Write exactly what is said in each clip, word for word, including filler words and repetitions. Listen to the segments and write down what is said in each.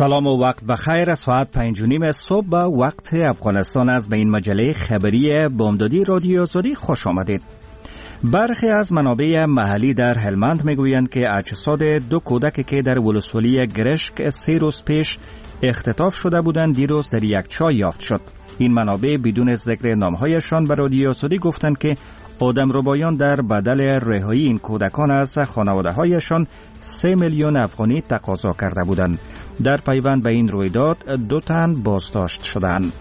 سلام و وقت بخیر. ساعت پنج و نیم صبح به وقت افغانستان است. به این مجله خبری بامدادی رادیو آزادی خوش آمدید. برخی از منابع محلی در هلمند میگویند که اجساد دو کودک که در ولسوالی گرشک سه روز پیش اختطاف شده بودند دیروز در یک چاه یافت شد. این منابع بدون ذکر نامهایشان به رادیو آزادی گفتند که آدمربایان در بدل رهایی این کودکان از خانواده‌هایشان سه میلیون افغانی تقاضا کرده بودند. در پیوند به این رویداد دو تن بازداشت شدند.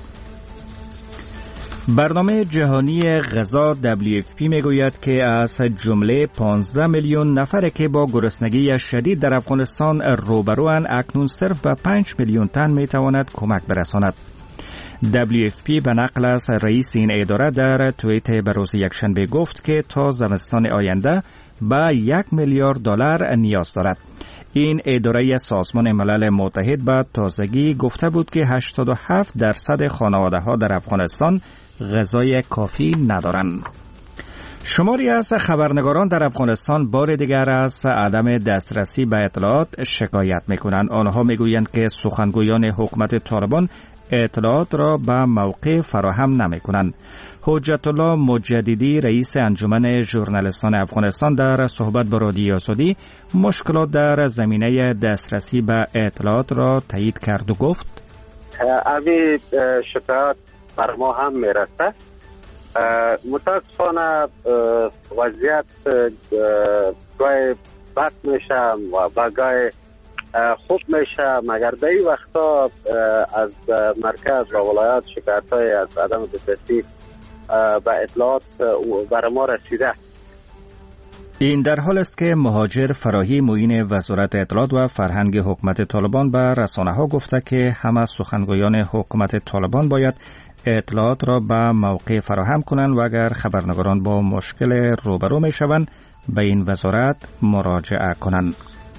برنامه جهانی غذا دبلیو اف پی میگوید که از جمله پانزده میلیون نفر که با گرسنگی شدید در افغانستان روبروان، اکنون صرف به پنج میلیون تن میتواند کمک برساند. دبلیو اف پی به نقل از رئیس این اداره در توییت به روز یکشنبه گفت که تا زمستان آینده به یک میلیارد دلار نیاز دارد. این اداره سازمان ملل متحد به تازگی گفته بود که هشتاد و هفت درصد خانواده ها در افغانستان غذای کافی ندارند. شماری از خبرنگاران در افغانستان بار دیگر از عدم دسترسی به اطلاعات شکایت میکنند. آنها میگویند که سخنگویان حکومت طالبان اطلاعات را به موقع فراهم نمی کنند. حجت الله مجددی رئیس انجمن ژورنالیستان افغانستان در صحبت با رادیو آزادی مشکلات در زمینه دسترسی به اطلاعات را تایید کرد و گفت اوی شکایات بر ما هم می رسد. متاسفانه وضعیت گاهی بد میشه و گاهی خوب میشه، مگر در این وقتا از مرکز و ولایات شکایت های از عدم دسترسی به اطلاعات بر ما رسیده. این در حال است که مهاجر فراهی معین وزارت اطلاعات و فرهنگ حکومت طالبان به رسانه ها گفته که همه سخنگویان حکومت طالبان باید اطلاعات را به موقع فراهم کنند و اگر خبرنگاران با مشکل روبرو می شوند به این وزارت مراجعه کنند.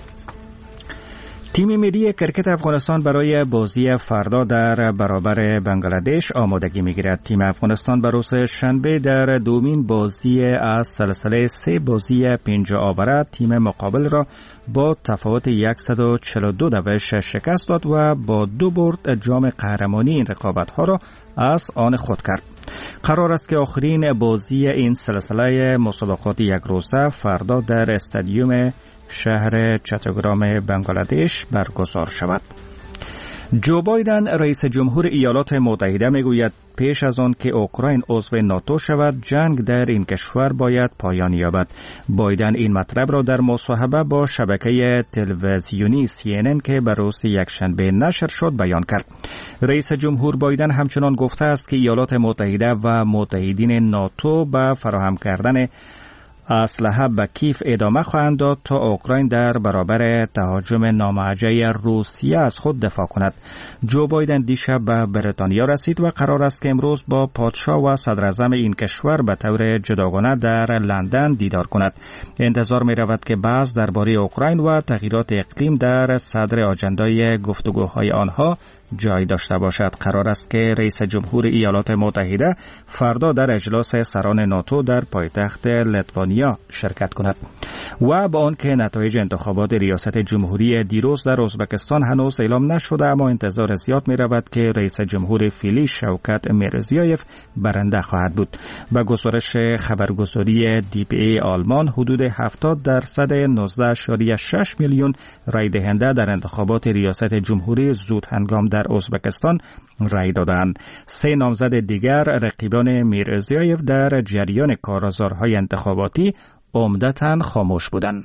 تیم ملی کرکت افغانستان برای بازی فردا در برابر بنگلادش آمادگی می‌گیرد. تیم افغانستان به روز شنبه در دومین بازی از سلسله سه بازی پنج آوره تیم مقابل را با تفاوت صد و چهل و دو دوش شکست داد و با دو برد جام قهرمانی این رقابت‌ها را از آن خود کرد. قرار است که آخرین بازی این سلسله مسابقات یک روزه فردا در استادیوم شهر چاتاگرام بنگلادش برگزار شود. جو بایدن رئیس جمهور ایالات متحده میگوید پیش از آن که اوکراین عضو ناتو شود جنگ در این کشور باید پایان یابد. بایدن این مطلب را در مصاحبه با شبکه تلویزیونی سی ان ان که به روز یکشنبه نشر شد بیان کرد. رئیس جمهور بایدن همچنان گفته است که ایالات متحده و متحدین ناتو به فراهم کردن اسلحه به کیف ادامه خواهند داد تا اوکراین در برابر تهاجم نامعجه روسیه از خود دفاع کند. جو بایدن دیشب به بریتانیا رسید و قرار است که امروز با پادشاه و صدر اعظم این کشور به طور جداگانه در لندن دیدار کند. انتظار می رود که بحث درباره اوکراین و تغییرات اقلیم در صدر آجندای گفتگوهای آنها جای داشته باشد. قرار است که رئیس جمهور ایالات متحده فردا در اجلاس سران ناتو در پایتخت لیتوانیا شرکت کند. و با آنکه نتایج انتخابات ریاست جمهوری دیروز در ازبکستان هنوز اعلام نشده، اما انتظار زیاد می رود که رئیس جمهور فعلی شوکت میرزیایف برنده خواهد بود. با گزارش خبرگزاری دی پی ای آلمان حدود هفتاد درصد نوزده ممیز شش میلیون رای دهنده در انتخابات ریاست جمهوری زود هنگام در ازبکستان رای دادند. سه نامزد دیگر رقیبان میرزیایف در جریان کارزارهای انتخاباتی عمدتاً خاموش بودند.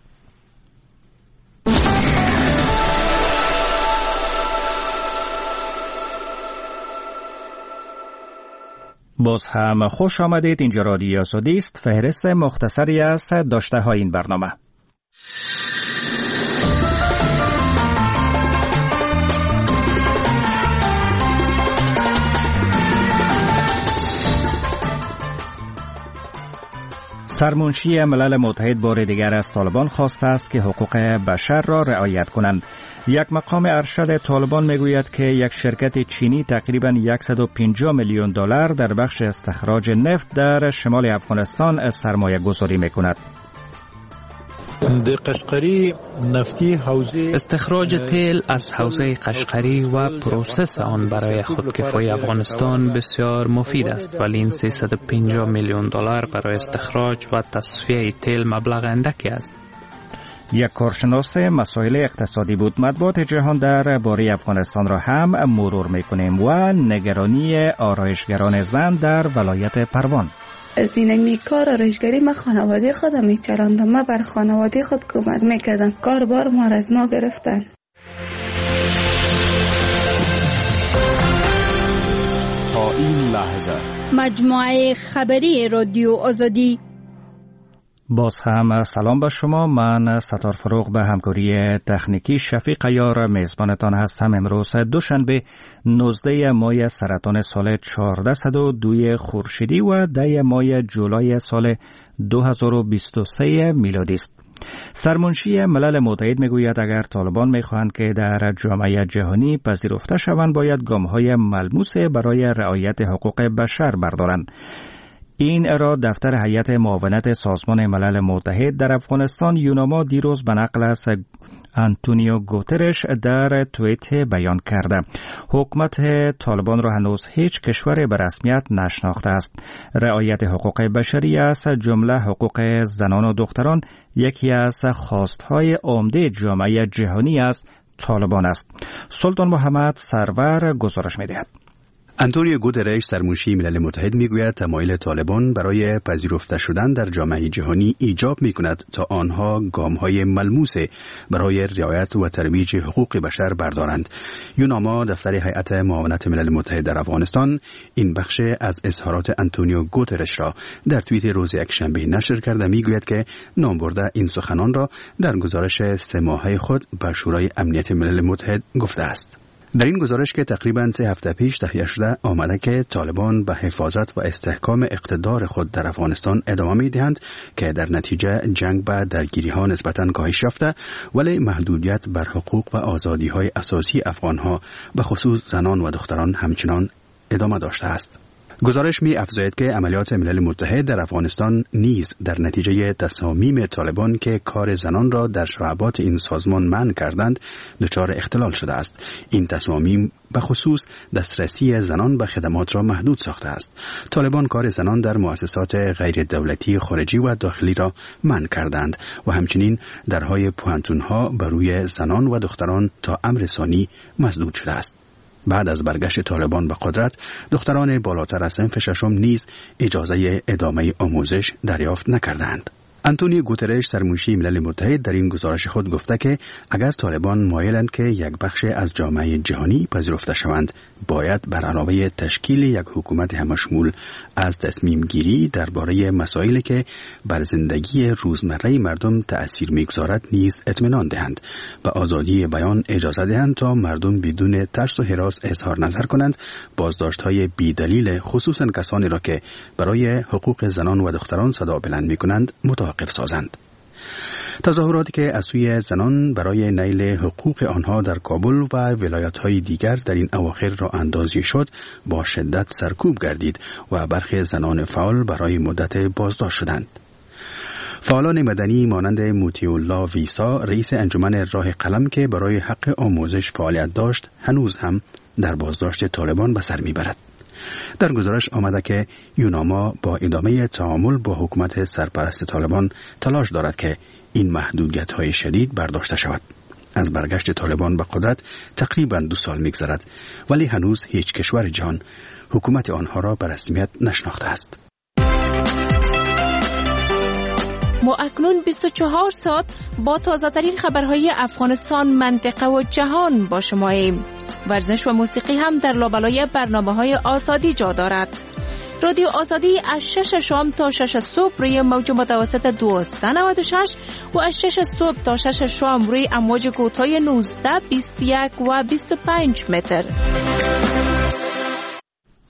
باز هم خوش آمدید. اینجا رادیو آزادی است. فهرست مختصری از داشته های این برنامه. سرمنشی ملل متحد بار دیگر از طالبان خواسته است که حقوق بشر را رعایت کنند. یک مقام ارشد طالبان میگوید که یک شرکت چینی تقریباً صد و پنجاه میلیون دلار در بخش استخراج نفت در شمال افغانستان سرمایه گذاری میکند. قشقری نفتی حوزه استخراج تیل از حوزه قشقری و پروسس آن برای خودکفایی افغانستان بسیار مفید است، ولی این سیصد و پنجاه میلیون دلار برای استخراج و تصفیه تیل مبلغ اندکی است. یک کارشناس مسائل اقتصادی بود. مطبوعات جهان در باره افغانستان را هم مرور میکنیم و نگرانی آرایشگران زن در ولایت پروان. از این کار آرایشگری ما خانواده خودم میچراندم، ما بر خانواده خود کمک میکردم، کار بار ما از ما گرفتن. تا این لحظه مجموعه خبری رادیو آزادی. باز هم سلام به شما. من ستار فروغ به همکاری تکنیکی شفیق عیار میزبانتان هستم. امروز دوشنبه نوزده ماه سرطان سال چهارصد و دو خورشیدی و ده ماه جولای سال دو هزار و بیست و سه میلادی است. سرمنشی ملل متحد میگوید اگر طالبان میخواهند که در جامعه جهانی پذیرفته شوند باید گام‌های ملموس برای رعایت حقوق بشر بردارند. این را دفتر هیئت معاونت سازمان ملل متحد در افغانستان یوناما دیروز به نقل از آنتونیو گوترش در توییت بیان کرده. حکومت طالبان را هنوز هیچ کشور به رسمیت نشناخته است. رعایت حقوق بشری از جمله حقوق زنان و دختران یکی از خواستهای عمده جامعه جهانی از طالبان است. سلطان محمد سرور گزارش می‌دهد. آنتونیو گوترش سرمنشی ملل متحد میگوید تمایل طالبان برای پذیرفته شدن در جامعه جهانی ایجاب میکند تا آنها گام‌های ملموس برای رعایت و ترویج حقوق بشر بردارند. یوناما دفتر هیئت معاونت ملل متحد در افغانستان این بخش از اظهارات آنتونیو گوترش را در توییت روز یکشنبه نشر کرده میگوید که نامبرده این سخنان را در گزارش سه ماهه خود به شورای امنیت ملل متحد گفته است. در این گزارش که تقریباً سه هفته پیش تهیه شده آمده که طالبان به حفاظت و استحکام اقتدار خود در افغانستان ادامه می‌دهند که در نتیجه جنگ به درگیری‌ها نسبتاً کاهش یافته، ولی محدودیت بر حقوق و آزادی‌های اساسی افغان‌ها به خصوص زنان و دختران همچنان ادامه داشته است. گزارش می افزاید که عملیات ملل متحد در افغانستان نیز در نتیجه تصامیم طالبان که کار زنان را در شعبات این سازمان منع کردند دچار اختلال شده است. این تصامیم به خصوص دسترسی زنان به خدمات را محدود ساخته است. طالبان کار زنان در مؤسسات غیر دولتی خارجی و داخلی را منع کردند و همچنین درهای پوهنتون‌ها بر روی زنان و دختران تا امر ثانی مسدود شده است. بعد از برگشت طالبان به قدرت، دختران بالاتر از صنف ششم نیز اجازه ادامه آموزش دریافت نکردند. آنتونیو گوترش سرمنشی ملل متحد در این گزارش خود گفته که اگر طالبان مایلند که یک بخش از جامعه جهانی پذیرفته شوند، باید بر علاوه تشکیل یک حکومت همشمول از تصمیم گیری درباره مسائلی که بر زندگی روزمره مردم تأثیر میگذارد نیز اطمینان دهند. به آزادی بیان اجازه دهند تا مردم بدون ترس و هراس اظهار نظر کنند. بازداشت‌های بی‌دلیل خصوصاً کسانی را که برای حقوق زنان و دختران صدا بلند می‌کنند متوقف سازند. تظاهراتی که از سوی زنان برای نیل حقوق آنها در کابل و ولایت‌های دیگر در این اواخر را اندازی شد با شدت سرکوب گردید و برخی زنان فعال برای مدت بازداشت شدند. فعالان مدنی مانند موتی‌الله ویسا رئیس انجمن راه قلم که برای حق آموزش فعالیت داشت هنوز هم در بازداشت طالبان به سر میبرد. در گزارش آمده که یوناما با ادامه تعامل با حکومت سرپرست طالبان تلاش دارد که این محدودیت‌های شدید برداشته شود. از برگشت طالبان به قدرت تقریباً دو سال می‌گذرد، ولی هنوز هیچ کشور جهان حکومت آنها را به رسمیت نشناخته است. ما اکنون بیست و چهار ساعت با تازه‌ترین خبرهای افغانستان، منطقه و جهان با شماییم. ورزش و موسیقی هم در لابلای برنامه‌های آزادی جا دارد. رادیو آزادی از شش شام تا شش صبح روی موج متوسط دویست و نود و شش و از شش صبح تا شش شام روی امواج کوتاه نوزده، بیست و یک و بیست و پنج متر.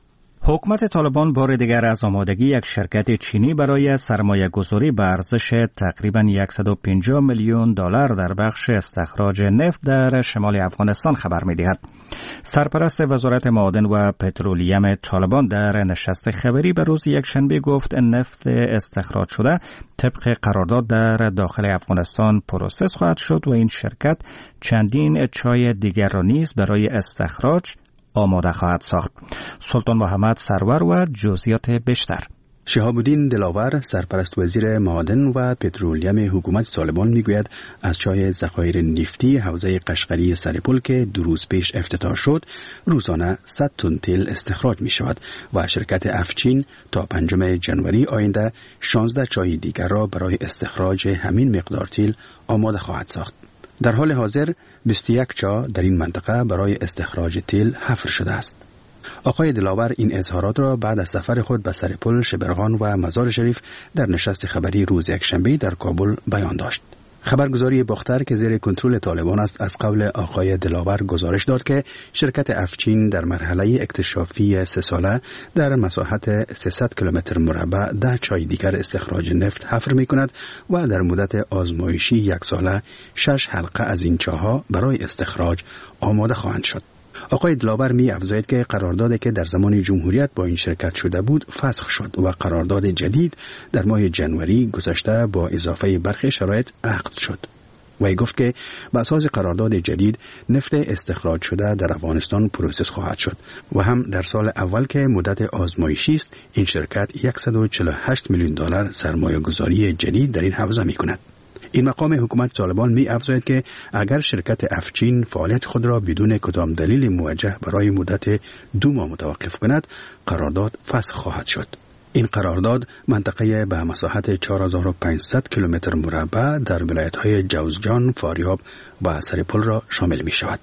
حکومت طالبان بار دیگر از آمادگی یک شرکت چینی برای سرمایه گذاری به ارزش تقریباً صد و پنجاه میلیون دلار در بخش استخراج نفت در شمال افغانستان خبر می‌دهد. سرپرست وزارت معادن و پترولیوم طالبان در نشست خبری به روز یکشنبه گفت نفت استخراج شده طبق قرارداد در داخل افغانستان پروسس خواهد شد و این شرکت چندین چای دیگر را نیز برای استخراج آماده خواهد ساخت. سلطان محمد سرور و جزئیات بیشتر. شهاب الدین دلاور سرپرست وزیر معادن و پترولیوم حکومت طالبان میگوید از چای ذخایر نفتی حوزه قشقری سرپل که دو روز پیش افتتاح شد روزانه صد تن تیل استخراج می شود و شرکت افچین تا پنجم ژانویه آینده شانزده چای دیگر را برای استخراج همین مقدار تیل آماده خواهد ساخت. در حال حاضر بیست و یک چا در این منطقه برای استخراج تیل حفر شده است. آقای دلاور این اظهارات را بعد از سفر خود به سرپل، شبرغان و مزار شریف در نشست خبری روز یکشنبه در کابل بیان داشت. خبرگزاری باختر که زیر کنترل طالبان است از قول آقای دلاور گزارش داد که شرکت افچین در مرحله اکتشافی سه ساله در مساحت سیصد کیلومتر مربع ده چای دیگر استخراج نفت حفر می کند و در مدت آزمایشی یک ساله شش حلقه از این چاها برای استخراج آماده خواهند شد. آقای دلاور می افزاید که قراردادی که در زمان جمهوریت با این شرکت شده بود فسخ شد و قرارداد جدید در ماه ژانویه گذشته با اضافه برخی شرایط عقد شد. وی گفت که بر اساس قرارداد جدید نفت استخراج شده در افغانستان پروسس خواهد شد و هم در سال اول که مدت آزمایشی است این شرکت صد و چهل و هشت میلیون دلار سرمایه گذاری جدید در این حوزه می کند. این مقام حکومت طالبان می افزاید که اگر شرکت افچین فعالیت خود را بدون کدام دلیل موجه برای مدت دو ماه متوقف کند قرارداد فسخ خواهد شد. این قرارداد منطقه به مساحت چهار هزار و پانصد کیلومتر مربع در ولایت‌های جوزجان، فاریاب و سرپل را شامل می شود.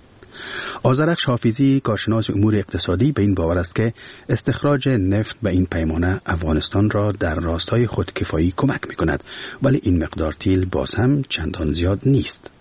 آذرخش حافظی کارشناس امور اقتصادی به این باور است که استخراج نفت به این پیمانه افغانستان را در راستای خودکفایی کمک می کند ولی این مقدار تیل باز هم چندان زیاد نیست.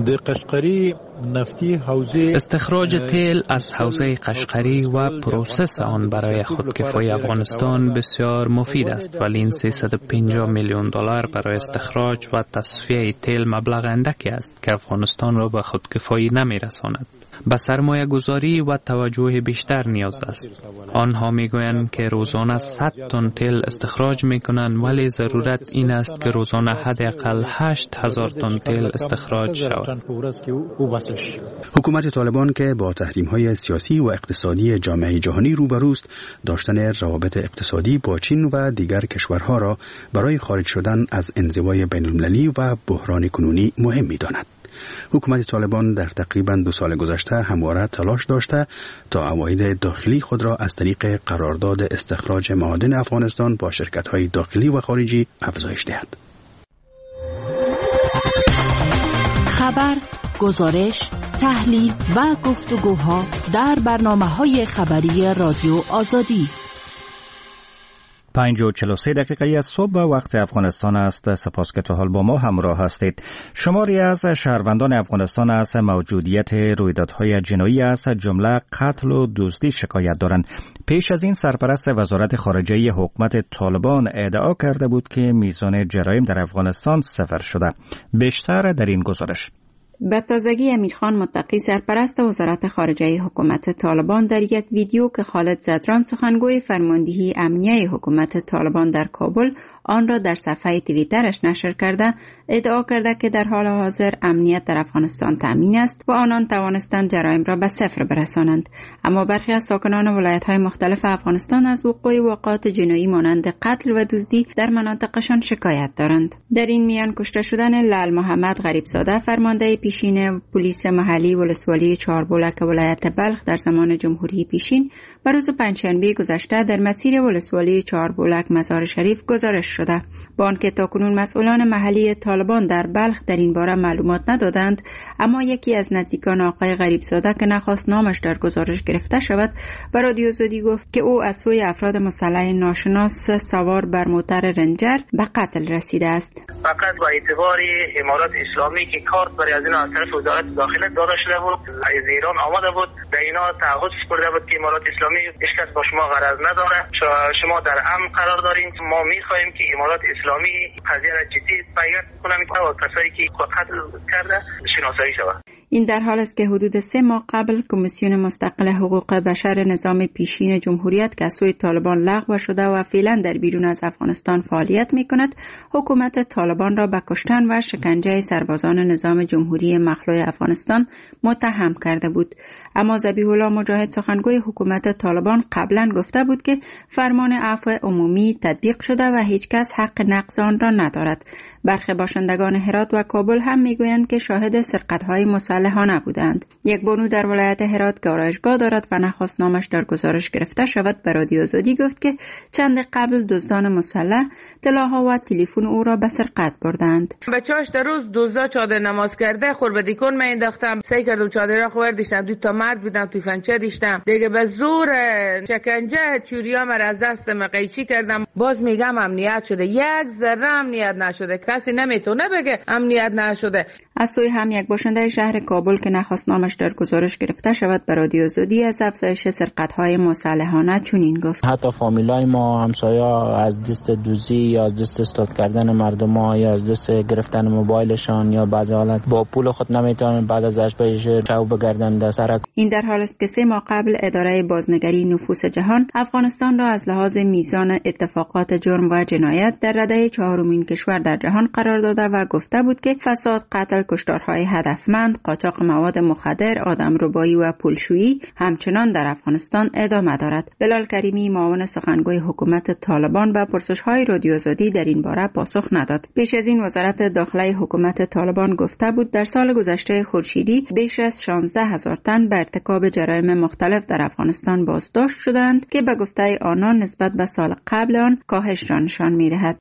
استخراج تیل از حوزه قشقری و پروسس آن برای خودکفایی افغانستان بسیار مفید است ولی این سیصد و پنجاه میلیون دلار برای استخراج و تصفیه تیل مبلغ اندکی است که افغانستان را به خودکفایی نمی رساند. به سرمایه گذاری و توجه بیشتر نیاز است. آنها می گویند که روزانه صد تن تیل استخراج می کنند ولی ضرورت این است که روزانه حداقل هشت هزار تن تیل استخراج شود. حکومت طالبان که با تحریم‌های سیاسی و اقتصادی جامعه جهانی روبروست داشتن روابط اقتصادی با چین و دیگر کشورها را برای خارج شدن از انزوای بین‌المللی و بحران کنونی مهم می داند. حکومت طالبان در تقریباً دو سال گذشته همواره تلاش داشته تا عواید داخلی خود را از طریق قرارداد استخراج معادن افغانستان با شرکت‌های داخلی و خارجی افزایش دهد. خبر، گزارش، تحلیل و گفتگوها در برنامه‌های خبری رادیو آزادی. پنج و چهل و سه دقیقه از صبح وقت افغانستان است. سپاس که تا حال با ما همراه هستید. شماری از شهروندان افغانستان از موجودیت رویدادهای جنایی از جمله قتل و دزدی شکایت دارند. پیش از این سرپرست وزارت خارجه حکومت طالبان ادعا کرده بود که میزان جرایم در افغانستان صفر شده. بیشتر در این گزارش. به تازگی امیرخان متقی سرپرست وزارت خارجه حکومت طالبان در یک ویدیو که خالد زدران سخنگوی فرماندهی امنیه حکومت طالبان در کابل آن را در صفحه توییترش نشر کرده ادعا کرده که در حال حاضر امنیت در افغانستان تامین است و آنان توانستند جرایم را به صفر برسانند. اما برخی از ساکنان ولایت‌های مختلف افغانستان از وقوع واقعات جنایی مانند قتل و دزدی در مناطقشان شکایت دارند. در این میان کشته شدن لال محمد غریبزاده فرمانده پیشین پلیس محلی ولسوالی چهاربولک ولایت بلخ در زمان جمهوری پیشین بر روز پنجشنبه گذشته در مسیر ولسوالی چهاربولک مزار شریف گزارش شده. با آنکه تاکنون مسئولان محلی طالبان در بلخ در این باره معلومات ندادند، اما یکی از نزدیکان آقای غریبزاده که نخواست نامش در گزارش گرفته شود به رادیو آزادی گفت که او از سوی افراد مسلح ناشناس سوار بر موتر رنجر به قتل رسیده است. فقط با اعتبار امارات اسلامی که کارت برای از این از طرف وزارت داخله داده شده بود، از ایران آمده بود، در اینا تعهد سپرده بود که امارات اسلامی هیچ کس با شما غرض نداره، شما در امن قرار دارین، ما میخواهیم که امارات اسلامی قضیه را جدی پیگیری کنه و کسایی که قتل کرده شناسایی شود. این در حال است که حدود سه ماه قبل کمیسیون مستقل حقوق بشر نظام پیشین جمهوریت که از سوی طالبان لغو شده و فعلا در بیرون از افغانستان فعالیت می کند، حکومت طالبان را به کشتن و شکنجه سربازان نظام جمهوری مخلوع افغانستان متهم کرده بود. اما ذبیح الله مجاهد سخنگوی حکومت طالبان قبلا گفته بود که فرمان عفو عمومی تطبیق شده و هیچ کس حق نقض آن را ندارد. برخی باشندگان هرات و کابل هم میگویند که شاهد سرقت‌های مسلحانه بودند. یک بانو در ولایت هرات که آرایشگاه دارد و نخواست نامش در گزارش گرفته شود به رادیو آزادی گفت که چند قبل دزدان مسلح طلاها و تلفن او را به سرقت بردند. بچه‌اش در روز دزدا چادر نماز کرده خوربدی کن من انداختم سعی کردم چادر خور دیشتم دو تا مرد بودم تیفنچه دیشتم دیگه به زور شکنجه چوریا مر از دستم قیچی کردم. باز میگم امنیت شده، یک ذره امنیت نشده، کسی نمیتونه بگه امنیت نشده. از سوی هم یک باشنده شهر کابل که نخواست نامش در گزارش گرفته شود به رادیو آزادی از افزایش سرقت‌های مسلحانه چنین گفت: حتی فامیلای ما همسایا از دست دوزی یا از دست استاد کردن مردم ها یا از دست گرفتن موبایلشان یا بعضی حالت با پول خود نمیتونن بعد از اش پیش چاو بگردن در سرک. این در حال است که سه ماه قبل اداره بازنگری نفوس جهان افغانستان را از لحاظ میزان اتفاقات جرم و جنایت در رده چهارمین کشور در جهان قرار داده و گفته بود که فساد، قتل، کشتارهای هدفمند، قاچاق مواد مخدر، آدمربایی و پولشویی همچنان در افغانستان ادامه دارد. بلال کریمی معاون سخنگوی حکومت طالبان به پرسش‌های رادیو آزادی در این باره پاسخ نداد. پیش از این وزارت داخله حکومت طالبان گفته بود در سال گذشته خورشیدی بیش از شانزده هزار تن به ارتکاب جرایم مختلف در افغانستان بازداشت شدند که به گفته آنان نسبت به سال قبل آن کاهش را نشان می‌دهد.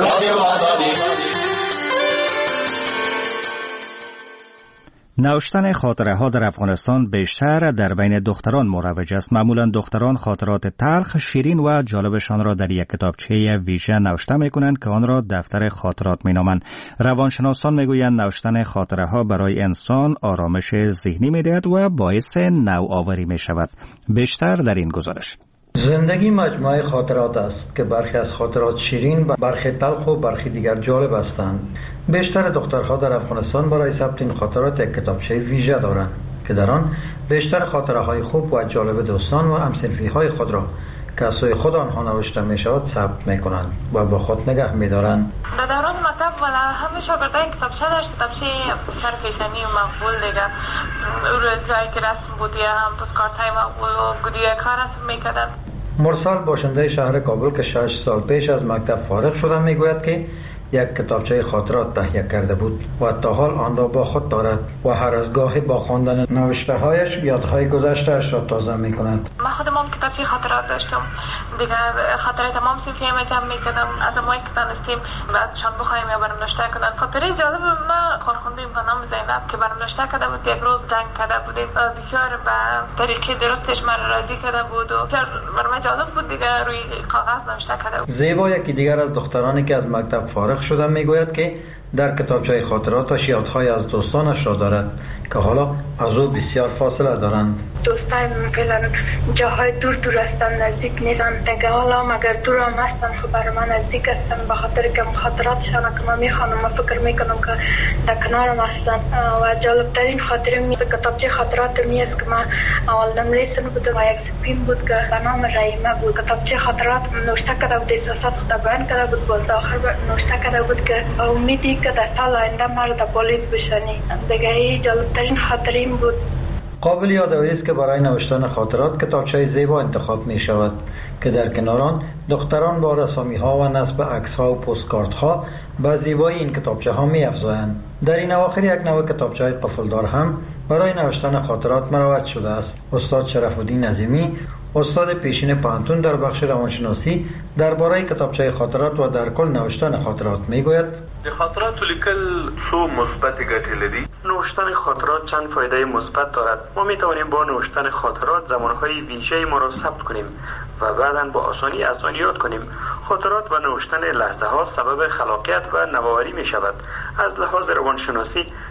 نوشتن خاطره ها در افغانستان بیشتر در بین دختران مروج است. معمولا دختران خاطرات تلخ، شیرین و جالبشان را در یک کتابچه ویژه نوشته می کنند که آن را دفتر خاطرات می نامند. روانشناسان می گویند نوشتن خاطره ها برای انسان آرامش ذهنی می دهد و باعث نوآوری می شود. بیشتر در این گزارش. زندگی مجموعه خاطرات است که برخی از خاطرات شیرین و برخی تلخ و برخی دیگر جالب هستند. بیشتر دخترها در افغانستان برای ثبت این خاطرات یک کتابچه ویژه دارند که در آن بیشتر خاطره های خوب و جالب دوستان و همسنفی های خود را که از سوی خود آنها نوشته می شود ثبت می کنند و با خود نگه می دارند. در دوران مکتب ولی همه شاگردان کتابچه داشت، کتابچه بسیار فیشنی و مقبول دیگه. روی جایی که رسم بودی هم پستکارت های مقبول و گودی کار رسم می کردن. مرسال باشنده شهر کابل که شش سال پیش از مکتب فارغ شده می گوید که یک کتابچه خاطرات تهیه کرده بود و تا حال آن را با خود دارد و هر از گاهی با خواندن نوشته هایش یادهای گذشته‌اش را تازه می کند. من خودم هم کتابچه خاطرات داشتم دیگه، خاطره تمام صنفی هم جمع می کردم از ما که دانستیم بعدشان بخوایم یا برام نوشته کنن. خاطره جالب ما کارخانه خانم زینب که برام نوشته کرده بود، یک روز زنگ کرده بود بسیار به طریقه درستش من راضی کرده بود و بسیار برام جالب بود دیگه، روی کاغذ نوشته کرده بود. زیبا یکی دیگر از دخترانی که از مکتب فارغ شده میگوید که در کتابچه خاطراتش یادهای از دوستانش را دارد که حالا از او بسیار فاصله دارند. دوستای من فعلا جاهای دور دور هستن، نزدیک نیستن دیگه. حالا مگر دور هم هستن خب برای من نزدیک هستن، به خاطر که خاطراتشان که من میخوانم و فکر میکنم که در کنارم هستن. و جالبترین خاطره می کتابچه خاطرات می است که من اول نملیسن بودم و یک سپین بود که به نام رحیمه بود. کتابچه خاطرات نوشته کرده بود، احساسات خود بیان کرده بود، باز آخر نوشته کرده بود که امیدی که در سال آینده مرا در پلیس بشنی. دیگه این جالبترین خاطره این بود. قابل یادآوری است که برای نوشتن خاطرات کتابچه زیبا انتخاب می شود که در کنار آن دختران با رسامی ها و نصب عکس ها و پستکارت ها به زیبایی این کتابچه ها می افزایند. در این اواخر یک نوع کتابچه قفلدار هم برای نوشتن خاطرات مروج شده است. استاد شرف الدین عظیمی، استاد پیشین پانتون در بخش روانشناسی، درباره کتابچه خاطرات و در کل نوشتن خاطرات میگوید: د خاطراتو لیکل څو مثبت ګټې لري. نوشتن خاطرات چند فایده مثبت دارد. ما می توانیم با نوشتن خاطرات زمانهای ویژه ما را ثبت کنیم و بعداً با آسانی از آن یاد کنیم. خاطرات و نوشتن لحظه ها سبب خلاقیت و نوآوری می شود. از لحاظ روانشناسی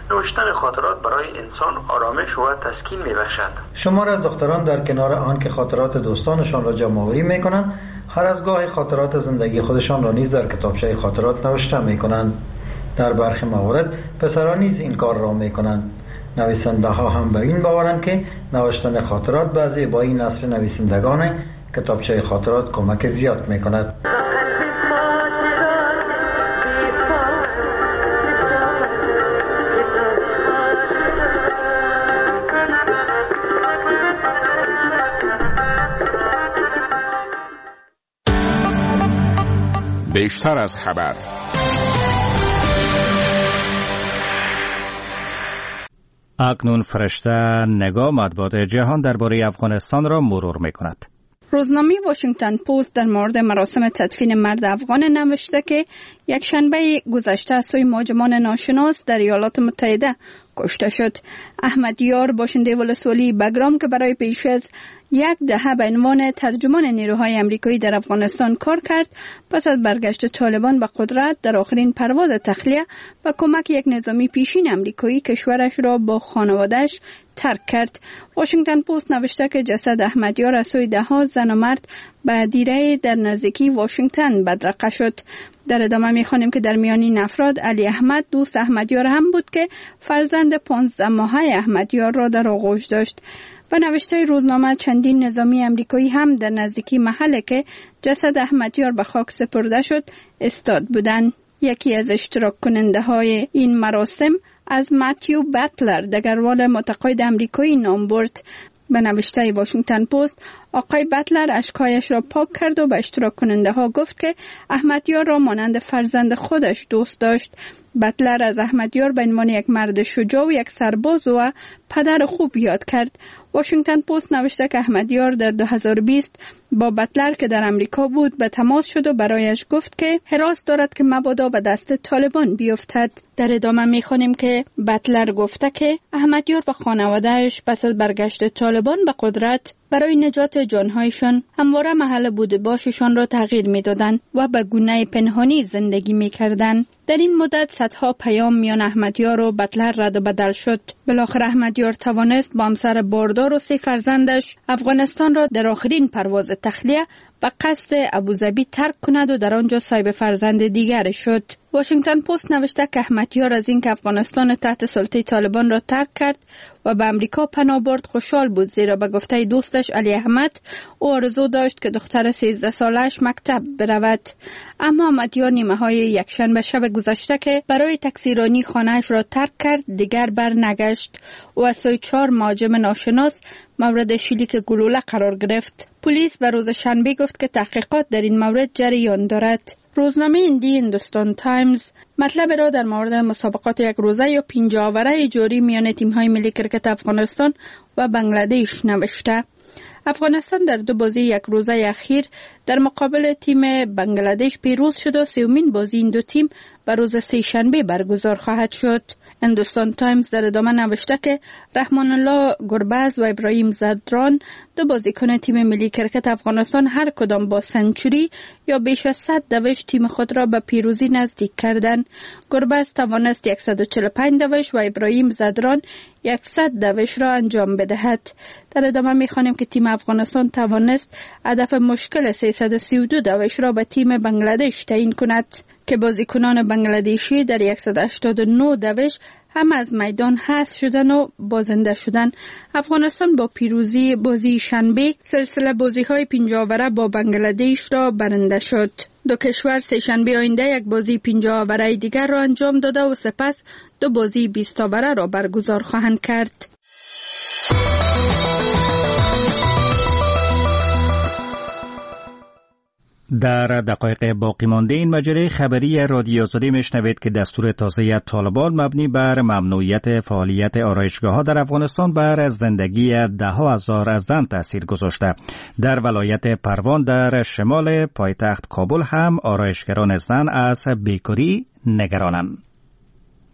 نوشتن خاطرات برای انسان آرامش و تسکین میبخشد. شمار از دختران در کنار آن که خاطرات دوستانشان را جمع آوری میکنند، هر از گاهی خاطرات زندگی خودشان را نیز در کتابچه خاطرات نوشته میکنند. در برخی موارد پسران نیز این کار را میکنند. نویسنده ها هم به این باورند که نوشتن خاطرات بعضی با این نسل نویسندگان کتابچه خاطرات کمک زیاد میکند. بیشتر از خبر. اکنون فرشته نگاه مطبوعات جهان درباره افغانستان را مرور می‌کند. روزنامه واشنگتن پست در مورد مراسم تدفین مرد افغان نوشته که یک شنبه گذشته از سوی مهاجمان ناشناس در ایالات متحده کشته شد. احمد یار باشنده ولسوالی بگرام که برای پیش از یک دهه به عنوان ترجمان نیروهای امریکایی در افغانستان کار کرد، پس از برگشت طالبان به قدرت در آخرین پرواز تخلیه و کمک یک نظامی پیشین امریکایی کشورش را با خانواده‌اش ترک کرد. واشنگتن پست نوشته که جسد احمد یار از سوی ده‌ها زن و مرد به دیره در نزدیکی واشنگتن بدرقه شد. در ادامه می‌خوانیم که در میانین افراد علی احمد دوست احمد یار هم بود که فرزند پانزده ماهه احمد یار را در آغوش داشت. و نوشته روزنامه چندین نظامی امریکایی هم در نزدیکی محله که جسد احمد یار به خاک سپرده شد استاد بودند. یکی از اشتراک کننده های این مراسم از ماتیو بتلر دگروال متقاعد امریکایی نام برد. به نوشته واشنگتن پست آقای بتلر اشکایش را پاک کرد و به اشتراک کننده ها گفت که احمد یار را مانند فرزند خودش دوست داشت. بتلر از احمد یار به عنوان یک مرد شجاع و یک سرباز و پدر خوب یاد کرد. واشنگتن پست نوشته که احمد یار در دو هزار و بیست با بتلر که در امریکا بود به تماس شد و برایش گفت که حراس دارد که مبادا به دست طالبان بیفتد. در ادامه می‌خوانیم که بتلر گفته که احمد یار و خانواده‌اش پس از برگشت طالبان به قدرت برای نجات جانهایشان همواره محل بود باششان را تغییر می‌دادند و به گونه پنهانی زندگی می‌کردند. در این مدت صدها پیام میان احمدیار و بتلر رد و بدل شد. بالاخره احمدیار توانست با همسر باردار و سه فرزندش افغانستان را در آخرین پرواز تخلیه و قصد ابوظبی ترک کند و در آنجا صاحب فرزند دیگر شد. واشنگتن پست نوشته که احمدیار از اینکه افغانستان تحت سلطه طالبان را ترک کرد و به امریکا پناه برد خوشحال بود، زیرا به گفته دوستش علی احمد او آرزو داشت که دختر سیزده سالش مکتب برود. اما احمدیار نیمه های یکشنبه شب گذشته که برای تکثیرانی خانهش را ترک کرد دیگر بر نگشت و از سوی چهار مهاجم ناشناس مورد شلیک گلوله قرار گرفت. پلیس به روز شنبه گفت که تحقیقات در این مورد جریان دارد. روزنامه هندی هندوستان تایمز مطلب را در مورد مسابقات یک روزه یا پنجاوره جاری میان تیم‌های ملی کرکت افغانستان و بنگلادش نوشته. افغانستان در دو بازی یک روزه اخیر در مقابل تیم بنگلادش پیروز شد و سومین بازی این دو تیم به روز سه شنبه برگزار خواهد شد. هندوستان تایمز در ادامه نوشته که رحمان الله گربز و ابراهیم زدران دو بازیکن تیم ملی کرکت افغانستان هر کدام با سنچوری یا بیش از صد دوش تیم خود را به پیروزی نزدیک کردند. گربز توانست صد و چهل و پنج دوش و ابراهیم زدران صد دوش را انجام بدهد. در ادامه می‌خوانیم که تیم افغانستان توانست هدف مشکل سیصد و سی و دو دوش را به تیم بنگلادش تعیین کند که بازیکنان بنگلادشی در صد و هشتاد و نه دوش هم از میدان حذف شدن و بازنده شدن. افغانستان با پیروزی بازی شنبه سلسله بازی‌های پنجاوره با بنگلادش را برنده شد. دو کشور سه شنبه آینده یک بازی پنجاوره دیگر را انجام داده و سپس دو بازی بیستاوره را برگزار خواهند کرد. در دقایق باقی مانده این مجله خبری رادیو آزادی میشنوید که دستور تازه طالبان مبنی بر ممنوعیت فعالیت آرایشگاه‌ها در افغانستان بر زندگی ده ها هزار زن تاثیر گذاشته. در ولایت پروان در شمال پایتخت کابل هم آرایشگران زن از بیکاری نگرانند.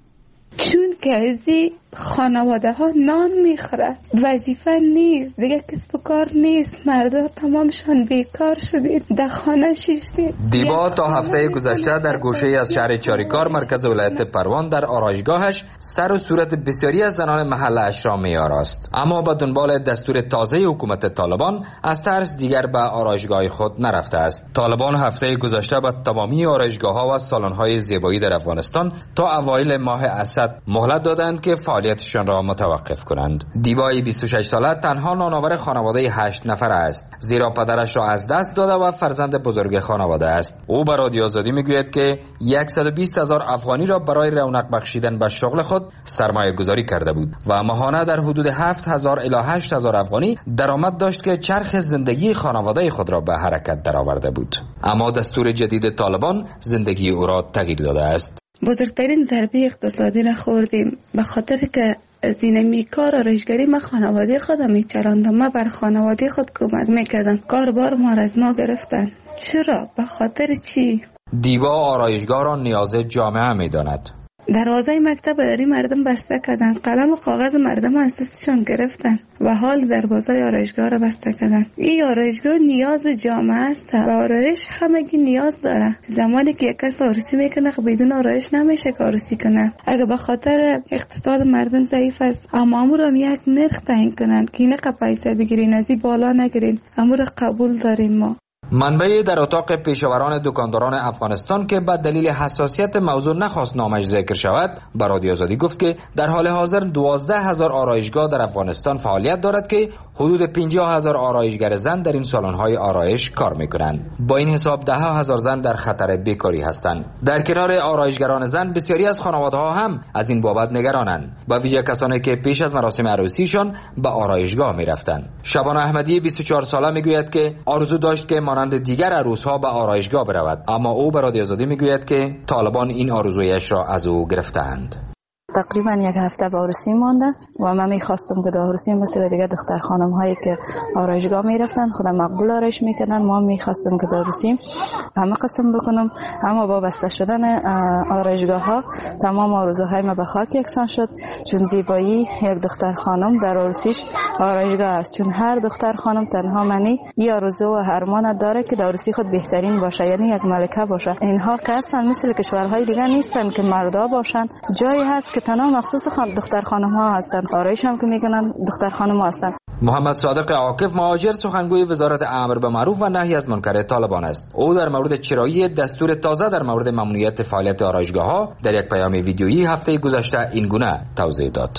چون که از این خانواده ها نان میخوره، وظیفه نیست دیگه، کسب و کار نیست، مردا تمامشان بیکار شدید، در خانه شیشتید. دیبا تا هفته گذشته در گوشه از شهر چاریکار مرکز ولایت پروان در آرایشگاهش سر و صورت بسیاری از زنان محله‌اش را می‌آراست، اما با دنبال دستور تازه حکومت طالبان از ترس دیگر به آرایشگاه خود نرفته است. طالبان هفته گذشته به تمامی آرایشگاه‌ها و سالن‌های زیبایی در افغانستان تا اوایل ماه اسد مهلت دادند که فعالیتشان را متوقف کنند. دیبای بیست و شش ساله تنها نانآور خانواده هشت نفر است، زیرا پدرش را از دست داده و فرزند بزرگ خانواده است. او به رادیو آزادی میگوید که صد و بیست هزار افغانی را برای رونق بخشیدن به شغل خود سرمایه گذاری کرده بود و ماهانه در حدود هفت هزار الی هشت هزار افغانی درآمد داشت که چرخ زندگی خانواده خود را به حرکت درآورده بود. اما دستور جدید طالبان زندگی او را تغییر داده است. بزرگترین ضربه اقتصادی را خوردیم به خاطر که از این میکار آرایشگری ما خانواده خودم میچراندم، ما بر خانواده خود کمک میکردم، کار بار ما از ما گرفتن. چرا؟ به خاطر چی؟ دیبا آرایشگاه را نیاز جامعه میداند. دروازه مکتب داری مردم بسته کردن، قلم و کاغذ مردم از دستشان گرفتن و حال دروازه آرایشگاه را بسته کردن. این آرایشگاه نیاز جامعه است و آرایش همگی نیاز داره. زمانی که یک کس آرایشی میکنه بدون آرایش نمیشه که آرایشی کنه. اگه به خاطر اقتصاد مردم ضعیف است، اما امور هم یک نرخ تعیین کنن که اینه که پیسه بگیرین از این بالا نگیرین، امور قبول داریم ما. منبعی در اتاق پیشاوران دکانداران افغانستان که به دلیل حساسیت موضوع نخواست نامش ذکر شود به رادیو آزادی گفت که در حال حاضر دوازده هزار آرایشگاه در افغانستان فعالیت دارد که حدود پنجاه هزار آرایشگر زن در این سالن‌های آرایش کار می‌کنند. با این حساب ده هزار زن در خطر بیکاری هستند. در کنار آرایشگران زن بسیاری از خانواده‌ها هم از این بابت نگرانند، با ویژه کسانی که پیش از مراسم عروسیشان به آرایشگاه می‌رفتند. شبانه احمدی بیست و چهار ساله میگوید که آرزو داشت که مانند دیگر عروس‌ها به آرایشگاه برود، اما او به رادیو آزادی میگوید که طالبان این آرزویش را از او گرفتند. تقریبا یک هفته به عروسی مانده و من میخواستم که در عروسی مثل دیگه دختر خانم هایی که آرایشگاه میرفتن خودم مقبول آرایش میکردن، ما میخواستم که در عروسی همه قسم بکنم، اما با بسته شدن آرایشگاه ها تمام آرزوهای ما به خاک یکسان شد، چون زیبایی یک دختر خانم در عروسیش آرایشگاه است، چون هر دختر خانم تنها منی این آرزو و ارمان داره که در عروسی خود بهترین باشه، یعنی یک ملکه باشه. اینها که هستن مثل کشورهای دیگه نیستن که مردا باشن، جایی هست که تنها مخصوص خان دختر خانم ها هستن، آرایش هم که میکنن دختر خانم ها هستن. محمد صادق عاکف مهاجر سخنگوی وزارت امر به معروف و نهی از منکر طالبان است. او در مورد چرایی دستور تازه در مورد ممنوعیت فعالیت آرایشگاه ها در یک پیام ویدیویی هفته گذشته این گونه توضیح داد.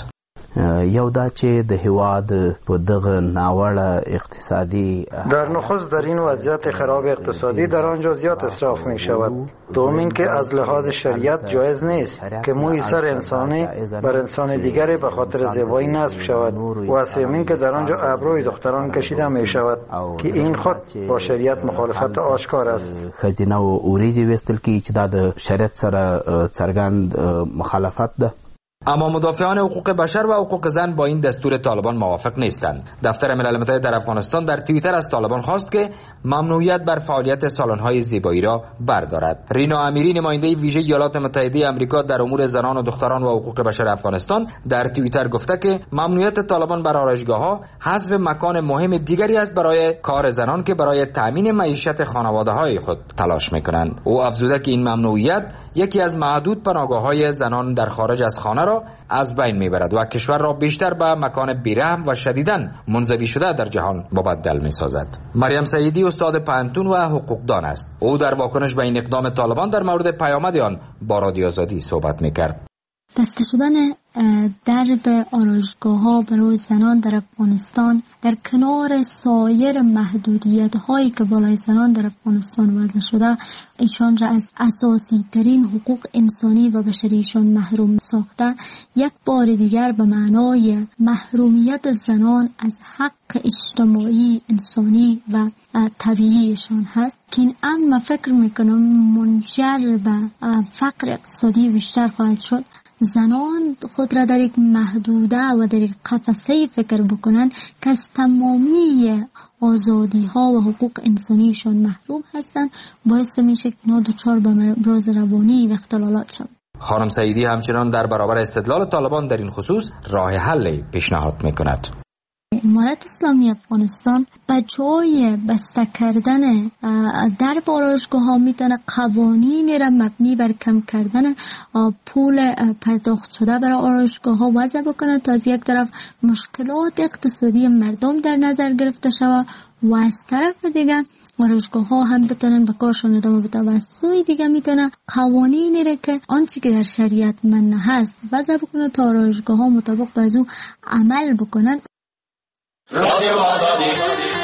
یو دا چې د هواد په دغه ناوړه اقتصادی در نخست در این وضعیت خراب اقتصادی در آنجا زیاد اسراف می شود. دومین که از لحاظ شریعت جایز نیست که موی سر انسانی بر انسان دیگری به خاطر زیبایی نصب شود و سومین که در آنجا ابروی دختران کشیده می شود که این خود با شریعت مخالفت آشکار است. خزینه و اوریزی وستل کی چې دا د شریعت سره څرګند مخالفت ده. اما مدافعان حقوق بشر و حقوق زن با این دستور طالبان موافق نیستند. دفتر ملل متحد در افغانستان در توییتر از طالبان خواست که ممنوعیت بر فعالیت سالن‌های زیبایی را بردارد. رینا امیری نماینده ویژه ایالات متحده آمریکا در امور زنان و دختران و حقوق بشر افغانستان در توییتر گفته که ممنوعیت طالبان بر آرایشگاه‌ها حذف مکان مهم دیگری است برای کار زنان که برای تأمین معیشت خانواده‌های خود تلاش می‌کنند. او افزوده که این ممنوعیت یکی از معدود پناهگاه‌های زنان در خارج از خانه را از بین میبرد و کشور را بیشتر به مکان بیرحم و شدیداً منزوی شده در جهان مبدل میسازد. مریم سعیدی استاد پانتون و حقوقدان است. او در واکنش به این اقدام طالبان در مورد پیامد آن با رادیو آزادی صحبت میکرد. بسته شدن درب آرایشگاه‌ها برای زنان در افغانستان در کنار سایر محدودیت هایی که بالای زنان در افغانستان وضع شده، ایشان را از اساسی ترین حقوق انسانی و بشریشان محروم ساخته، یک بار دیگر به معنای محرومیت زنان از حق اجتماعی انسانی و طبیعیشان هست که این امر فکر میکنم منجر به فقر اقتصادی بیشتر خواهد شد. زنان خود را در یک محدوده و در یک قفسه فکر بکنند که از تمامی آزادی ها و حقوق انسانیشان محروم هستند، باعث میشه که اینا دچار به امراض روانی و اختلالات شوند. خانم سعیدی همچنان در برابر استدلال طالبان در این خصوص راه حل پیشنهاد میکند. امارت اسلامی افغانستان به جای بسته کردن در آرایشگاه ها میتونه قوانین را مبنی بر کم کردن پول پرداخت شده برای آرایشگاه ها وضع بکنه تا از یک طرف مشکلات اقتصادی مردم در نظر گرفته شود و از طرف دیگه آرایشگاه ها هم بتونن به کارشون ادامه بدن و از سوی دیگه میتونه قوانینی را که آنچه که در شریعت منع هست وضع بکنه تا آرایشگاه ها مطابق به او عمل بکنن. رادیو آزادی